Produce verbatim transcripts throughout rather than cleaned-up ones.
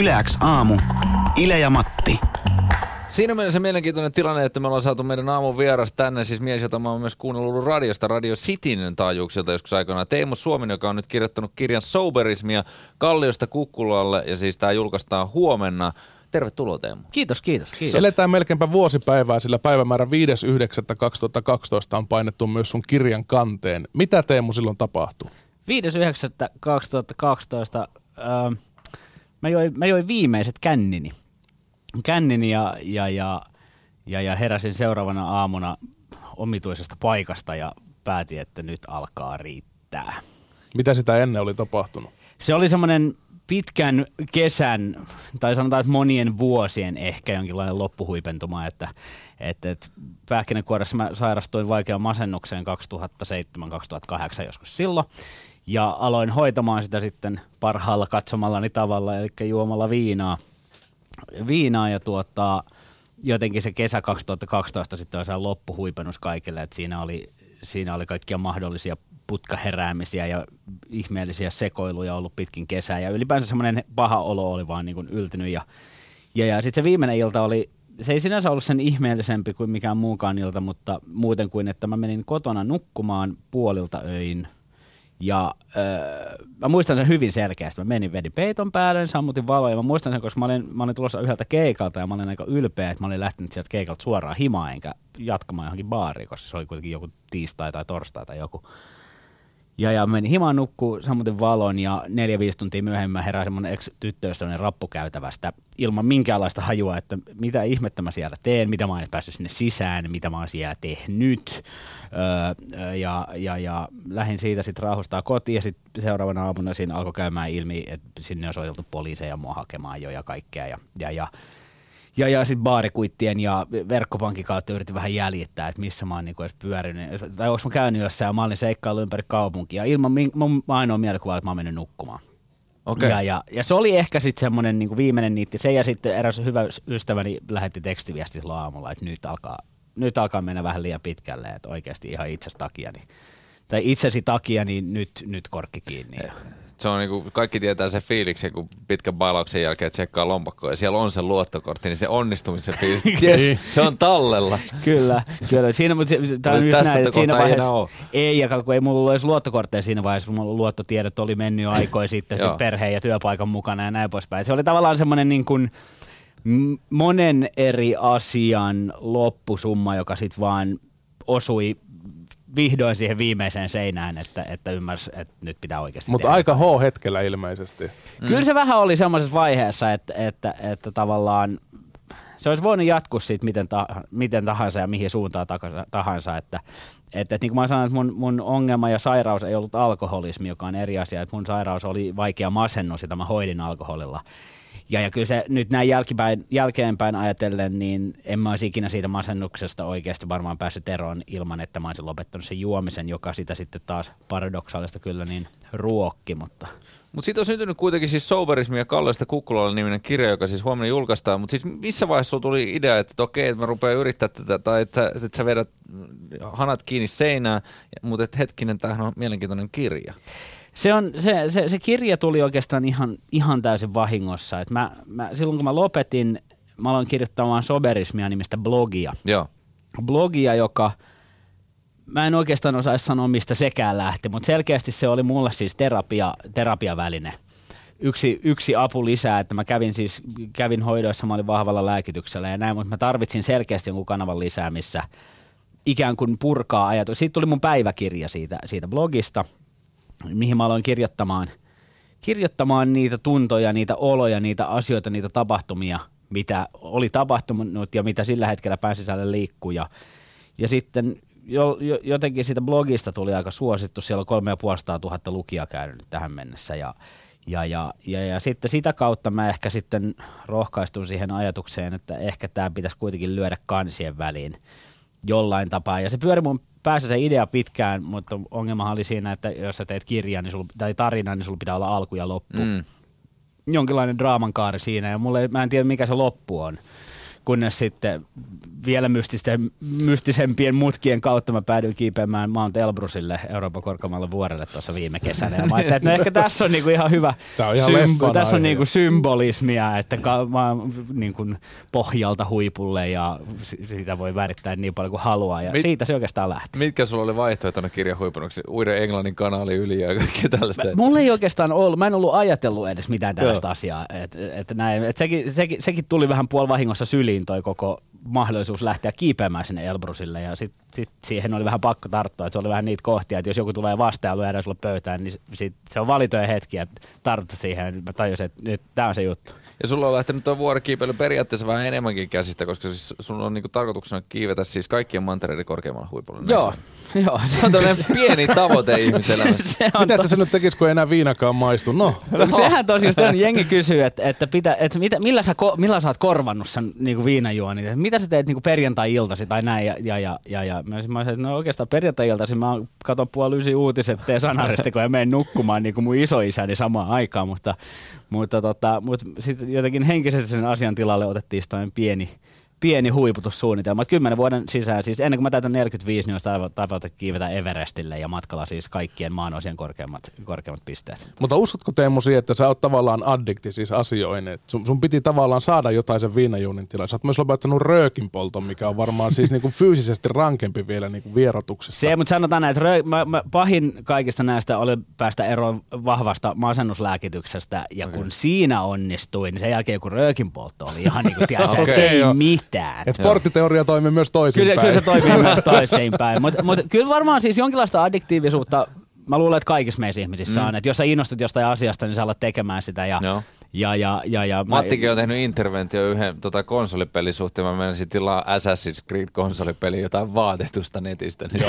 Yle X aamu. Ile ja Matti. Siinä mielessä mielenkiintoinen tilanne, että me ollaan saatu meidän aamun vieras tänne, siis mies, jota mä oon myös kuunnellut radiosta, Radio Cityn taajuuksilta joskus aikanaan. Teemu Suominen, joka on nyt kirjoittanut kirjan Soberismia Kalliosta Kukkulalle, ja siis tää julkaistaan huomenna. Tervetuloa, Teemu. Kiitos, kiitos, kiitos. Eletään melkeinpä vuosipäivää, sillä päivämäärä viides yhdeksättä kaksituhattakaksitoista on painettu myös sun kirjan kanteen. Mitä, Teemu, silloin tapahtui? viides yhdeksättä kaksituhattakaksitoista äh, mä, join, mä join viimeiset kännini. Kännini ja, ja, ja, ja, ja heräsin seuraavana aamuna omituisesta paikasta ja päätin, että nyt alkaa riittää. Mitä sitä ennen oli tapahtunut? Se oli semmoinen pitkän kesän, tai sanotaan, että monien vuosien ehkä jonkinlainen loppuhuipentuma, että, että, että pähkinänkuoressa mä sairastuin vaikeaan masennukseen kaksituhattaseitsemän kaksituhattakahdeksan joskus silloin, ja aloin hoitamaan sitä sitten parhaalla katsomallani tavalla, eli juomalla viinaa. Viinaa ja tuota, jotenkin se kesä kaksituhattakaksitoista sitten oli se loppuhuipennus kaikille, että siinä oli, siinä oli kaikkia mahdollisia putkaheräämisiä ja ihmeellisiä sekoiluja ollut pitkin kesää ja ylipäänsä semmoinen paha olo oli vaan niin kuin yltynyt ja, ja, ja sitten se viimeinen ilta oli, se ei sinänsä ollut sen ihmeellisempi kuin mikään muukaan ilta, mutta muuten kuin, että mä menin kotona nukkumaan puolilta öin ja öö, mä muistan sen hyvin selkeästi. Mä menin, vedin peiton päälle, sammutin valoa ja mä muistan sen, koska mä olin, mä olin tulossa yhdeltä keikalta ja mä olin aika ylpeä, että mä olin lähtenyt sieltä keikalta suoraan himaan enkä jatkamaan johonkin baariin, koska se oli kuitenkin joku tiistai tai torstai tai joku. Ja, ja menin himaan nukkuu, sammutin valon ja neljä viisi tuntia myöhemmin heräsin mun ex-tyttöystäväni rappukäytävästä ilman minkäänlaista hajua, että mitä ihmettä mä siellä teen, mitä mä oon päässyt sinne sisään, mitä mä oon siellä tehnyt. Öö, ja, ja, ja lähdin siitä sitten rauhoistaa kotiin ja sitten seuraavana aamuna siinä alkoi käymään ilmi, että sinne on soiteltu poliiseja mua hakemaan jo ja kaikkea. Ja, ja, ja, ja, ja sitten baarikuittien ja verkkopankin kautta yritin vähän jäljittää, että missä mä oon niinku edes pyörinyt. Tai onko mä käynyt jossain, mä olin seikkailu ympäri kaupunkia. Ilman mun ainoa mielikuvaa, että mä oon mennyt nukkumaan. Okay. Ja, ja, ja se oli ehkä sitten semmoinen niinku viimeinen niitti. Se ja sitten eräs hyvä ystäväni lähetti tekstiviesti silloin aamulla, että nyt alkaa, nyt alkaa mennä vähän liian pitkälle, että oikeasti ihan itsesi takia. Niin, tai itsesi takia, niin nyt, nyt korkki kiinni. Ja. Se on niinku, kaikki tietää sen fiiliksen, kun pitkän bailauksen jälkeen tsekkaa lompakkoa ja siellä on se luottokortti, niin se onnistumisen fiilis, yes, se on tallella. Kyllä, kyllä. Siinä, mutta tämä on just näin, että siinä vaiheessa ei, ja kun ei mulla ollut edes luottokortteja siinä vaiheessa, kun mulla luottotiedot oli mennyt jo aikoja sitten perheen ja työpaikan mukana ja näin poispäin. Se oli tavallaan semmoinen niin kuin monen eri asian loppusumma, joka sitten vaan osui vihdoin siihen viimeiseen seinään, että, että ymmärsi, että nyt pitää oikeasti Mutta aika H-hetkellä ilmeisesti. Mm. Kyllä se vähän oli semmoisessa vaiheessa, että, että, että tavallaan se olisi voinut jatkua siitä miten, ta, miten tahansa ja mihin suuntaan tahansa. Että, että, että niin kuin mä sanoin, että mun, mun ongelma ja sairaus ei ollut alkoholismi, joka on eri asia. Että mun sairaus oli vaikea masennus, jota mä hoidin alkoholilla. Ja, ja kyllä se nyt näin jälkipäin, jälkeenpäin ajatellen, niin en mä olisi ikinä siitä masennuksesta oikeasti varmaan päässyt eroon ilman, että mä olisin lopettanut sen juomisen, joka sitä sitten taas paradoksaalista kyllä niin ruokki, mutta... Mutta siitä on syntynyt kuitenkin siis Soberismi ja Kalliosta Kukkulalle niminen kirja, joka siis huomenna julkaistaan. Mutta siis missä vaiheessa sulla tuli idea, että okei, että mä rupean yrittää tätä, tai että, että sä vedät hanat kiinni seinään, mutta että hetkinen, tämähän on mielenkiintoinen kirja. Se, on, se, se, se kirja tuli oikeastaan ihan, ihan täysin vahingossa. Et mä, mä, silloin kun mä lopetin, mä aloin kirjoittamaan Soberismia nimistä blogia. Joo. Blogia, joka... Mä en oikeastaan osaisi sanoa, mistä sekään lähti, mutta selkeästi se oli mulle siis terapia, terapiaväline. Yksi, yksi apu lisää, että mä kävin siis kävin hoidoissa, mä olin vahvalla lääkityksellä ja näin, mutta mä tarvitsin selkeästi jonkun kanavan lisää, missä ikään kuin purkaa ajatus. Siitä tuli mun päiväkirja siitä, siitä blogista, mihin mä aloin kirjoittamaan, kirjoittamaan niitä tuntoja, niitä oloja, niitä asioita, niitä tapahtumia, mitä oli tapahtunut ja mitä sillä hetkellä pään sisällä liikkuu. Ja, ja sitten jo, jo, jotenkin siitä blogista tuli aika suosittu. Siellä on kolme ja puolisataa tuhatta lukijaa käynyt tähän mennessä. Ja, ja, ja, ja, ja sitten sitä kautta mä ehkä sitten rohkaistun siihen ajatukseen, että ehkä tämä pitäisi kuitenkin lyödä kansien väliin jollain tapaa. Ja se pyöri mun päässä se idea pitkään, mutta ongelmahan oli siinä, että jos sä teet kirjan niin sul, tai tarinan, niin sulla pitää olla alku ja loppu. Mm. Jonkinlainen draaman kaari siinä, ja mulle, mä en tiedä mikä se loppu on. kunnes sitten vielä mystisempien mutkien kautta mä päädyin kiipeämään Mount Elbrusille, Euroopan korkeammalle vuorelle tuossa viime kesänä. Ja mä ajattelin, että no ehkä tässä on niinku ihan hyvä on ihan symb- tässä on niinku symbolismia, että ka- mä niinku pohjalta huipulle ja siitä voi värittää niin paljon kuin haluaa. Ja Mit, siitä se oikeastaan lähti. Mitkä sulla oli vaihtoehtona kirjan huipennuksi? Uiden Englannin kanali yli ja kaikkea tällaista? Mä, mulla ei oikeastaan ollut, mä en ollut ajatellut edes mitään tällaista Joo. asiaa. Et, et näin, et sekin, sekin, sekin tuli vähän puolivahingossa syliin toi koko mahdollisuus lähteä kiipeämään sinne Elbrusille ja sitten sit siihen oli vähän pakko tarttua, että se oli vähän niitä kohtia, että jos joku tulee vastaan ja lyödään sulle pöytään, niin sit se on valitoja hetkiä, että tarttu siihen. Mä tajusin, että nyt tää on se juttu. Ja sulla on lähtenyt tuo vuorikiipeily periaatteessa vähän enemmänkin käsistä, koska siis sun on niinku tarkoituksena kiivetä siis kaikkien mantereiden korkeammalla huipulla. Joo, joo. Se on tämmöinen pieni tavoite ihmiselämässä. Mitä to... se nyt tekisi, kun ei enää viinakaan maistu? No. no. Sehän tosiaan jengi kysyy, että, että, pitä, että mitä, millä, sä, millä sä oot korvannut sen niin viinajuonit? Mitä sä teet niin perjantai-iltasi tai näin? Ja, ja, ja, ja, ja. Mä sanoin, että no oikeastaan perjantai-iltasi mä katon puoli ysi uutiset, teen sanarista, kun mä menen nukkumaan niin kuin mun isoisäni samaan aikaan, mutta, mutta, tota, mutta sitten jotenkin henkisesti sen asian tilalle otettiin sitten pieni, pieni huiputussuunnitelma. Kymmenen vuoden sisään, siis ennen kuin mä täytän neljäkymmentäviisi, niin olisi tavoite kiivetä Everestille ja matkalla siis kaikkien maanosien korkeammat, korkeammat pisteet. Mutta uskotko Teemu siihen, että sä oot tavallaan addikti siis asioihin? Sun, sun piti tavallaan saada jotain sen viinajuunin tilaan. Sä oot myös lopettanut röökin polton, mikä on varmaan siis niinku fyysisesti rankempi vielä niinku vierotuksesta. Se, mutta sanotaan näin, että röö, mä, mä, pahin kaikista näistä oli päästä eroon vahvasta masennuslääkityksestä ja kun okay. siinä onnistuin, niin sen jälkeen kun röökin poltto oli ihan niin kuin tiedät, okay, että ei jo. mitään. Et porttiteoria toimii myös toisinpäin. Kyllä, kyllä se toimii myös toisinpäin. Mutta mut, kyllä varmaan siis jonkinlaista addiktiivisuutta, mä luulen, että kaikissa meissä ihmisissä mm. on. Että jos sä innostut jostain asiasta, niin sä alat tekemään sitä. Ja, no. ja, ja, ja, ja Mattikin mä... on tehnyt interventio yhden tota, konsolipelin suhteen. Mä menisin tilaa Assassin's Creed konsolipeliin jotain vaatetusta netistä. Niin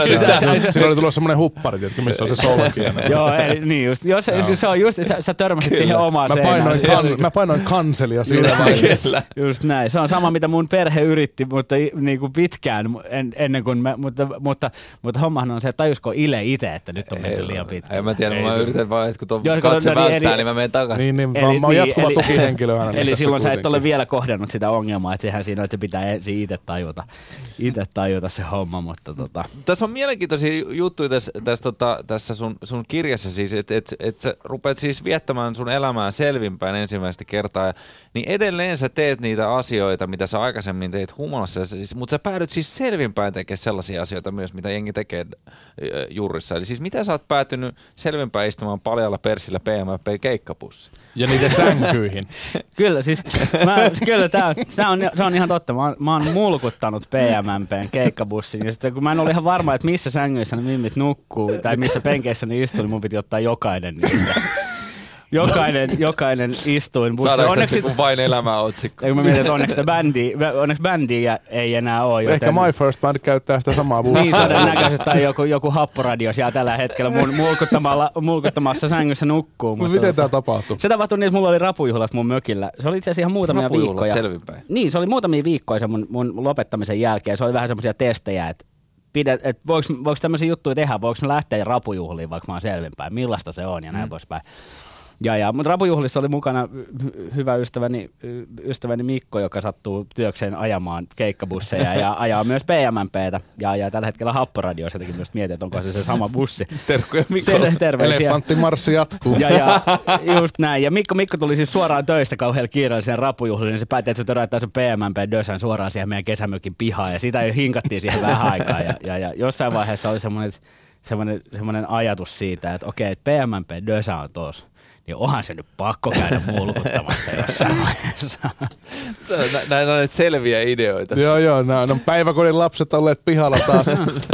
siinä oli tullut semmoinen huppari, tiedätkö, missä on se solki. Joo, eli, niin just. Jos, se on just, sä, sä törmäsit Kyllä. siihen omaan mä painoin, kan, mä painoin kanselia siinä vaiheessa. Just näin. Se on sama, mitä mun perhe yritti, mutta niin kuin pitkään en, ennen kuin mä, mutta, mutta, mutta hommahan on se, että tajusko Ile itse, että nyt on menty liian pitkään. En mä tiedä, mä yritän vaan, että kun tuon katse välttää, niin mä menen takaisin. Eli, mä oon jatkuva eli, tukihenkilö hänelle. Eli silloin kuitenkin. Sä et ole vielä kohdannut sitä ongelmaa, että sehän siinä on, että se pitää ensin itse tajuta, itse tajuta se homma. Mutta tota. Tässä on mielenkiintoisia juttuja tässä, tässä, tota, tässä sun, sun kirjassa siis, että et, et sä rupeat siis viettämään sun elämää selvinpäin ensimmäistä kertaa, ja, niin edelleen sä teet niitä asioita, mitä sä aikaisemmin teit humalassa, siis, mutta sä päädyt siis selvinpäin tekemään sellaisia asioita myös, mitä jengi tekee juurissa. Eli siis mitä sä oot päätynyt selvinpäin istumaan paljalla persillä P M P-keikkapussi? Ja niiden sänkyihin. Kyllä, siis mä, kyllä tää on, se, on, se on ihan totta. Mä oon, mä oon mulkuttanut P M P:n keikkabussin. Ja sitten kun mä en ole ihan varma, että missä sängyissä ne mimmit nukkuu tai missä penkeissä ne istuu, niin mun piti ottaa jokainen niistä. Jokainen, jokainen istuin bussi. Saadaanko tästä kun vain elämää otsikko? Mä mietin, että onneksi, bändiä, onneksi bändiä ei enää ole. Joten... Ehkä My First Band käyttää sitä samaa bussia. Niin todennäköisesti, tai joku, joku happoradio siellä tällä hetkellä mun mulkuttamassa sängyssä nukkuu. Mutta miten tämä tapahtui? Se tapahtui niin, että mulla oli rapujuhlat mun mökillä. Se oli itse asiassa ihan muutamia viikkoja. Selvinpäin. Niin, se oli muutamia viikkoja se mun, mun lopettamisen jälkeen. Se oli vähän semmoisia testejä, että Pidet, et voiko, voiko tämmöisiä juttuja tehdä, voiko mä lähteä rapujuhliin, vaikka mä oon selvinpäin, millaista se on ja näin mm. poispäin. Ja, ja, mutta rapujuhlissa oli mukana hyvä ystäväni, ystäväni Mikko, joka sattuu työkseen ajamaan keikkabusseja ja ajaa myös P M P:tä. Ja, ja tällä hetkellä Happoradiossa jotenkin myös mietin, että onko se se sama bussi. Terkkuja Mikko. Ter- Elefanttimarssi jatkuu. Ja, ja just näin. Ja Mikko, Mikko tuli siis suoraan töistä kauhean kiireelliseen rapujuhliin. Niin se päätti, että se töräyttää sen P M P-dösän suoraan siihen meidän kesämökin pihaan. Ja sitä hinkattiin siihen vähän aikaa. Ja, ja, ja jossain vaiheessa oli semmoinen, semmoinen, semmoinen ajatus siitä, että okei, että P M P-dösä on tuossa. Niin onhan se nyt pakko käydä mulkuttamassa jossain vaiheessa. Näin on näitä selviä ideoita. Joo, joo. Nämä on päiväkodin lapset olleet pihalla taas.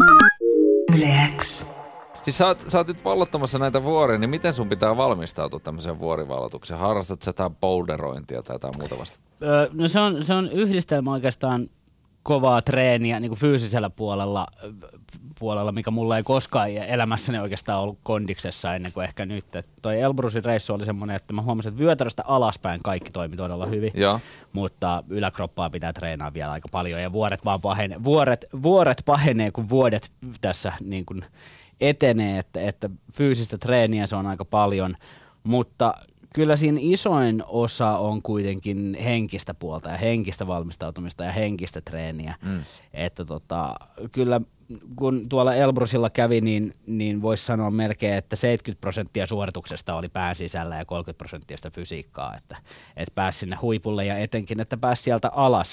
Yleäks. Siis sä oot, sä oot nyt vallottamassa näitä vuoria, niin miten sun pitää valmistautua tämmöiseen vuorivallotukseen? Harrastat sä jotain boulderointia tai jotain muuta vasta? Öö, no se on, se on yhdistelmä oikeastaan kovaa treeniä niin kuin fyysisellä puolella, puolella, mikä mulla ei koskaan elämässäni oikeastaan ollut kondiksessa ennen kuin ehkä nyt. Et toi Elbrusin reissu oli semmoinen, että mä huomasin, että vyötäröstä alaspäin kaikki toimi todella hyvin, ja. mutta yläkroppaa pitää treenaa vielä aika paljon ja vuoret vaan pahenee, vuoret, vuoret pahenee, kun vuodet tässä niin kuin etenee, että, että fyysistä treeniä se on aika paljon, mutta kyllä siinä isoin osa on kuitenkin henkistä puolta ja henkistä valmistautumista ja henkistä treeniä. Mm. Että tota, kyllä kun tuolla Elbrusilla kävi, niin, niin voisi sanoa melkein, että seitsemänkymmentä prosenttia suorituksesta oli pään sisällä ja kolmekymmentä prosenttia sitä fysiikkaa, että, että pääsi sinne huipulle ja etenkin, että pääsi sieltä alas.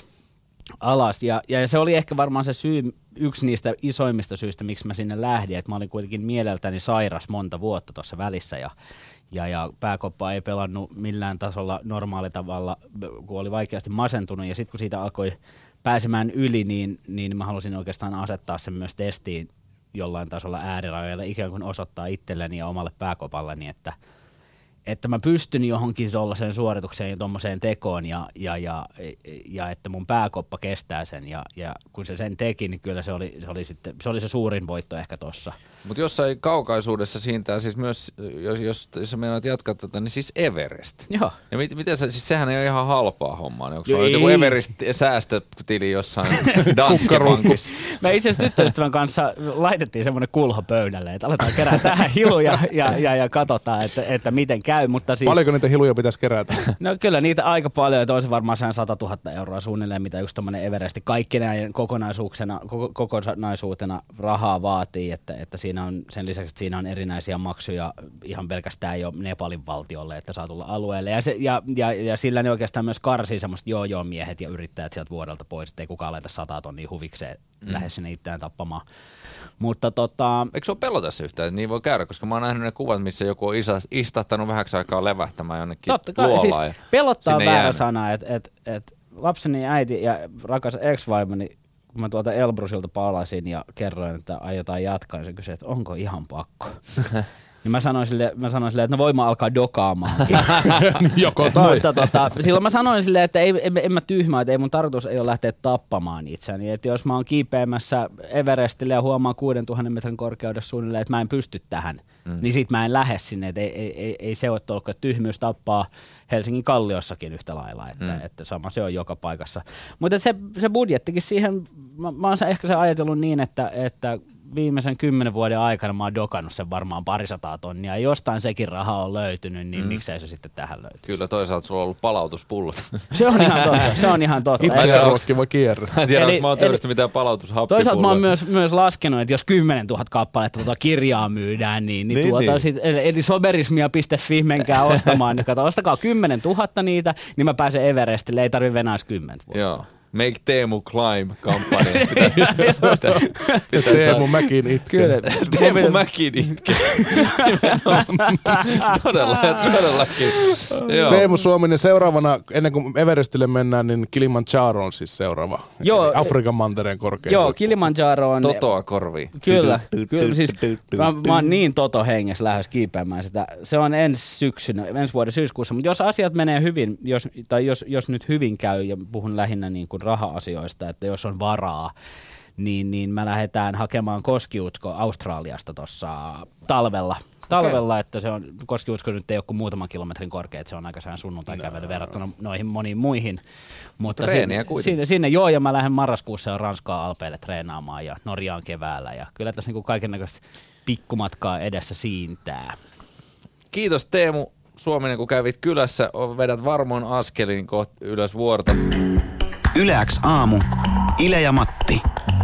alas. Ja, ja se oli ehkä varmaan se syy, yksi niistä isoimmista syistä, miksi mä sinne lähdin, että mä olin kuitenkin mieleltäni sairas monta vuotta tuossa välissä ja Ja, ja pääkoppa ei pelannut millään tasolla normaalitavalla, kun oli vaikeasti masentunut. Ja sitten kun siitä alkoi pääsemään yli, niin, niin mä halusin oikeastaan asettaa sen myös testiin jollain tasolla äärirajoilla, ikään kuin osoittaa itselleni ja omalle pääkopalleni, että, että mä pystyn johonkin tuollaiseen suoritukseen ja tuommoiseen tekoon ja, ja, ja, ja että mun pääkoppa kestää sen. Ja, ja kun se sen teki, niin kyllä se oli se, oli sitten, se, oli se suurin voitto ehkä tuossa. Mutta jossain kaukaisuudessa siintää siis myös, jos, jos sä meinaat jatkaa tätä, niin siis Everest. Joo. Ja mit, miten sä, siis sehän ei ole ihan halpaa hommaa. Onko sulla joku Everest-säästötili jossain Danske Bankissa? Me itse asiassa tyttöystävän kanssa laitettiin semmoinen kulho pöydälle, että aletaan kerätä tähän hiluja ja, ja, ja katsotaan, että, että miten käy. Mutta siis, paljonko niitä hiluja pitäisi kerätä? No kyllä niitä aika paljon, että olisi varmaan sata tuhatta euroa suunnilleen, mitä yksi tämmöinen Everesti kaikkineen kokonaisuutena, kokonaisuutena rahaa vaatii, että, että siinä on, sen lisäksi, että siinä on erinäisiä maksuja ihan pelkästään jo Nepalin valtiolle, että saa tulla alueelle. Ja, se, ja, ja, ja sillä ne oikeastaan myös karsii semmoista joo-joo-miehet ja yrittäjät sieltä vuodelta pois, ettei kukaan laita sataa tonnia huvikseen mm. lähde sinne itseään tappamaan. Mutta tota... Eikö se ole pelota se yhtään, että niin voi käydä, koska mä oon nähnyt ne kuvat, missä joku on isa, istahtanut vähäksi aikaa levähtämään jonnekin totta kai, luolaan. Siis pelottaa väärä jäänyt. Sana, että et, et lapseni äiti ja rakas ex-vaimoni, kun mä tuolta Elbrusilta palasin ja kerroin, että aiotaan jatkaa, niin se kysyi, että onko ihan pakko. Niin mä sanoin sille, mä sanoin sille, että no voin mä alkaa dokaamaankin. Joko tai. Mutta tota, silloin mä sanoin sille, että ei, en, en mä tyhmää, että ei mun tarkoitus ei ole lähteä tappamaan itseäni. Että jos mä oon kiipeämässä Everestille ja huomaan kuudentuhannen metrin korkeudessa suunnilleen, että mä en pysty tähän, mm. niin sit mä en lähde sinne. Että ei, ei, ei, ei se ole tolkko, että tyhmyys tappaa Helsingin Kalliossakin yhtä lailla, että, mm. että sama se on joka paikassa. Mutta se, se budjettikin siihen, mä, mä oon ehkä se ajatellut niin, että, että viimeisen kymmenen vuoden aikana mä oon dokannut sen varmaan parisataa tonnia ja jostain sekin raha on löytynyt, niin mm. miksei se sitten tähän löytyy. Kyllä toisaalta sulla on ollut palautuspullot. Se on ihan totta, se on ihan totta. Itsearvoskin voi kierrä. Mä en tiedä, onko mä oon teollista mitään palautushappipulloja. Toisaalta mä oon myös, myös laskenut, että jos kymmenen tuhatta kappaletta tuota kirjaa myydään, niin, niin, niin, tuota niin. Sit, eli soberismia piste fi menkää ostamaan, niin kato, ostakaa kymmenen tuhatta niitä, niin mä pääsen Everestille, ei tarvi venäis kymmentä vuotta. Joo. Make Teemu Climb-kampanja. Teemu Mäkin itke. Teemu Mäkin itke. Todella, todellakin. Joo. Teemu Suominen seuraavana, ennen kuin Everestille mennään, niin Kilimanjaro on siis seuraava. Joo, Afrikan mantereen korkein. Joo, Kilimanjaro on... Totoa korviin. Kyllä, kyllä siis mä, mä oon niin Toto hengessä lähes kiipeämään sitä. Se on ensi syksynä, ensi vuoden syyskuussa, mutta jos asiat menee hyvin, jos, tai jos, jos nyt hyvin käy, ja puhun lähinnä niin kuin raha-asioista, että jos on varaa, niin, niin mä lähdetään hakemaan koskiutsko Australiasta tuossa talvella. Talvella, okay. Että se on, koskiutsko nyt ei ole kuin muutaman kilometrin korkea, että se on aika sään sunnuntai-kävely no. verrattuna noihin moniin muihin. Mutta treeniä sinne, sinne, sinne joo, ja mä lähden marraskuussa jo Ranskaan Alpeille treenaamaan ja Norjaan keväällä, ja kyllä tässä niin kaikennäköistä pikkumatkaa edessä siintää. Kiitos Teemu Suominen, kun kävit kylässä, vedät varmoin askelin kohti ylös vuorta. Yle X aamu. Ile ja Matti.